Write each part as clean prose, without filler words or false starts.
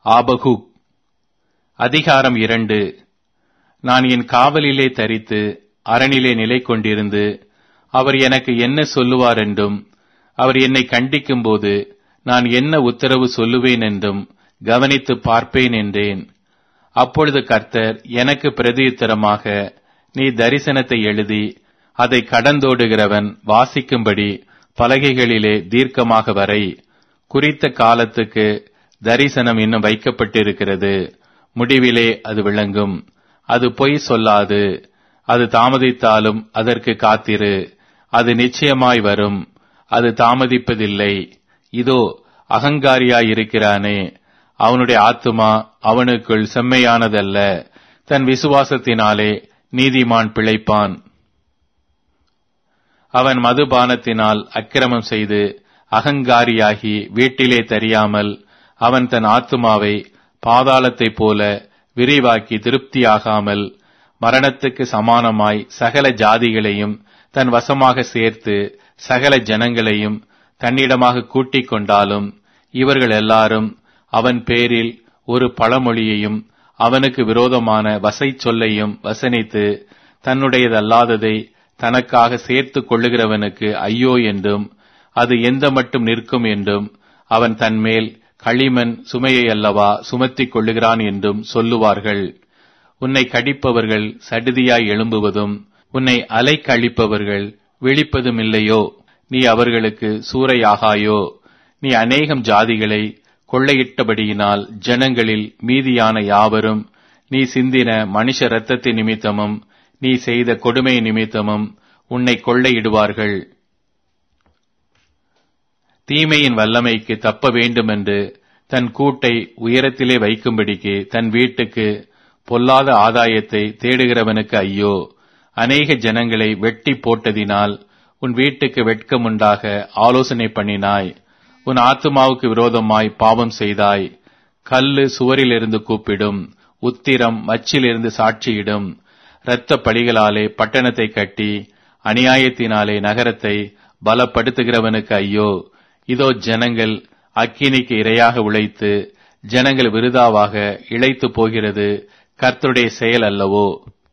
ஆபகுக். அதிகாரம் 2. நான் என் காவலிலே தரித்து அரணிலே நிலை கொண்டிருந்து அவர் எனக்கு என்ன சொல்லுவார் என்றும் அவர் என்னை கண்டிக்கும் போது நான் என்ன உத்தரவு சொல்லுவேன் என்றும் கவனித்து பார்ப்பேன் என்றேன். அப்பொழுது கர்த்தர் எனக்கு பிரதியுத்தரமாக, நீ தரிசனத்தை எழுதி அதை கடந்தோடுகிறவன் வாசிக்கும்படி பலகைகளிலே தீர்க்கமாக வரை. குறித்த காலத்துக்கு தரிசனம் இன்னும் வைக்கப்பட்டிருக்கிறது. முடிவிலே அது விளங்கும். அது பொய் சொல்லாது. அது தாமதித்தாலும் அதற்கு காத்திரு. அது நிச்சயமாய் வரும். அது தாமதிப்பதில்லை. இதோ அகங்காரியாயிருக்கிறானே, அவனுடைய ஆத்துமா அவனுக்குள் செம்மையானதல்ல. தன் விசுவாசத்தினாலே நீதிமான் பிழைப்பான். அவன் மதுபானத்தினால் அக்கிரமம் செய்து அகங்காரியாகி வீட்டிலே தெரியாமல் அவன் தன் ஆத்துமாவை பாதாளத்தைப் போல விரிவாக்கி திருப்தியாகாமல் மரணத்துக்கு சமானமாய் சகல ஜாதிகளையும் தன் வசமாக சேர்த்து சகல ஜனங்களையும் தன்னிடமாக கூட்டிக் கொண்டாலும் இவர்கள் எல்லாரும் அவன் பேரில் ஒரு பழமொழியையும் அவனுக்கு விரோதமான வசை சொல்லையும் வசனித்து தன்னுடையதல்லாததை தனக்காக சேர்த்து கொள்ளுகிறவனுக்கு ஐயோ என்றும் அது எந்த மட்டும் நிற்கும் என்றும் அவன் தன்மேல் களிமண் சுமையை அல்லவா சுமத்திக் கொள்ளுகிறான் என்றும் சொல்லுவார்கள். உன்னை கடிப்பவர்கள் சடுதியாய் எழும்புவதும் உன்னை அலைக்கழிப்பவர்கள் விழிப்பதும் இல்லையோ? நீ அவர்களுக்கு சூறையாகாயோ? நீ அநேகம் ஜாதிகளை கொள்ளையிட்டபடியினால் ஜனங்களில் மீதியான யாவரும் நீ சிந்தின மனுஷ இரத்தத்தின் நிமித்தமும் நீ செய்த கொடுமை நிமித்தமும் உன்னை கொள்ளையிடுவார்கள். தீமையின் வல்லமைக்கு தப்ப வேண்டுமென்று தன் கூட்டை உயரத்திலே வைக்கும்படிக்கு தன் வீட்டுக்கு பொல்லாத ஆதாயத்தை தேடுகிறவனுக்கு ஐயோ! அநேக ஜனங்களை வெட்டி போட்டதினால் உன் வீட்டுக்கு வெட்கமுண்டாக ஆலோசனை பண்ணினாய். உன் ஆத்துமாவுக்கு விரோதமாய் பாவம் செய்தாய். கல்லு சுவரிலிருந்து கூப்பிடும், உத்திரம் மச்சிலிருந்து சாட்சியிடும். இரத்த பழிகளாலே பட்டணத்தை கட்டி அநியாயத்தினாலே நகரத்தை பலப்படுத்துகிறவனுக்கு ஐயோ! இதோ ஜனங்கள் அக்கினிக்கு இரையாக உழைத்து ஜனங்கள் விருதாவாக இளைத்து போகிறது கர்த்தருடைய செயல் அல்லவோ?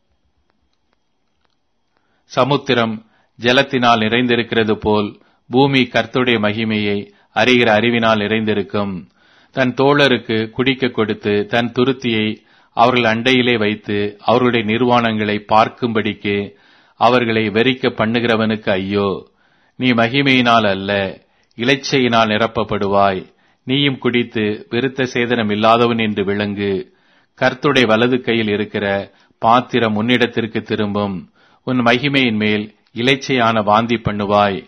சமுத்திரம் ஜலத்தினால் நிறைந்திருக்கிறது போல் பூமி கர்த்தருடைய மகிமையை அறிகிற அறிவினால் நிறைந்திருக்கும். தன் தோழருக்கு குடிக்க கொடுத்து தன் துருத்தியை அவர்கள் அண்டையிலே வைத்து அவர்களுடைய நிர்வாணங்களை பார்க்கும்படிக்கு அவர்களை வெறிக்க பண்ணுகிறவனுக்கு ஐயோ! நீ மகிமையினால் அல்ல இளைச்சையினால் நிரப்பப்படுவாய். நீயும் குடித்து விருத்த சேதனம் இல்லாதவன் என்று விளங்கு. கர்த்தருடைய வலது கையில் இருக்கிற பாத்திரம் உன்னிடத்திற்கு திரும்பும். உன் மகிமையின் மேல் இளைச்சையான வாந்தி பண்ணுவாய்.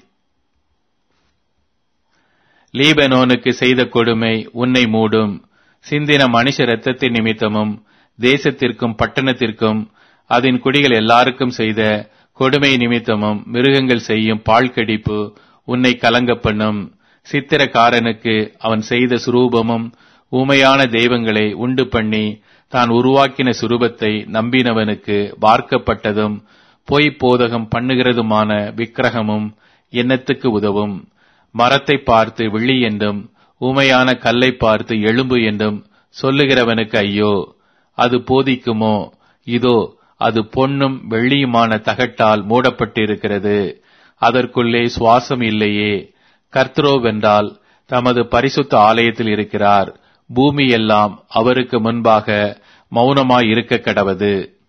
லீபனோனுக்கு செய்த கொடுமை உன்னை மூடும். சிந்தின மனுஷ இரத்தத்தின் நிமித்தமும் தேசத்திற்கும் பட்டணத்திற்கும் அதன் குடிகள் எல்லாருக்கும் செய்த கொடுமை நிமித்தமும் மிருகங்கள் செய்யும் பாழ்கடிப்பு உன்னை கலங்க பண்ணும். சித்திரக்காரனுக்கு அவன் செய்த சுரூபமும் ஊமையான தெய்வங்களை உண்டு பண்ணி தான் உருவாக்கின சுரூபத்தை நம்பினவனுக்கு வார்க்கப்பட்டதும் பொய் போதகம் பண்ணுகிறதுமான விக்கிரகமும் எண்ணத்துக்கு உதவும். மரத்தை பார்த்து வெள்ளி என்றும் ஊமையான கல்லை பார்த்து எலும்பு என்றும் சொல்லுகிறவனுக்கு ஐயோ! அது போதிக்குமோ? இதோ அது பொன்னும் வெள்ளியுமான தகட்டால் மூடப்பட்டிருக்கிறது. அதற்குள்ளே சுவாசம் இல்லையே. கர்த்தரோவென்றால் தமது பரிசுத்த ஆலயத்தில் இருக்கிறார். பூமி எல்லாம் அவருக்கு முன்பாக மௌனமாய் இருக்க கடவது.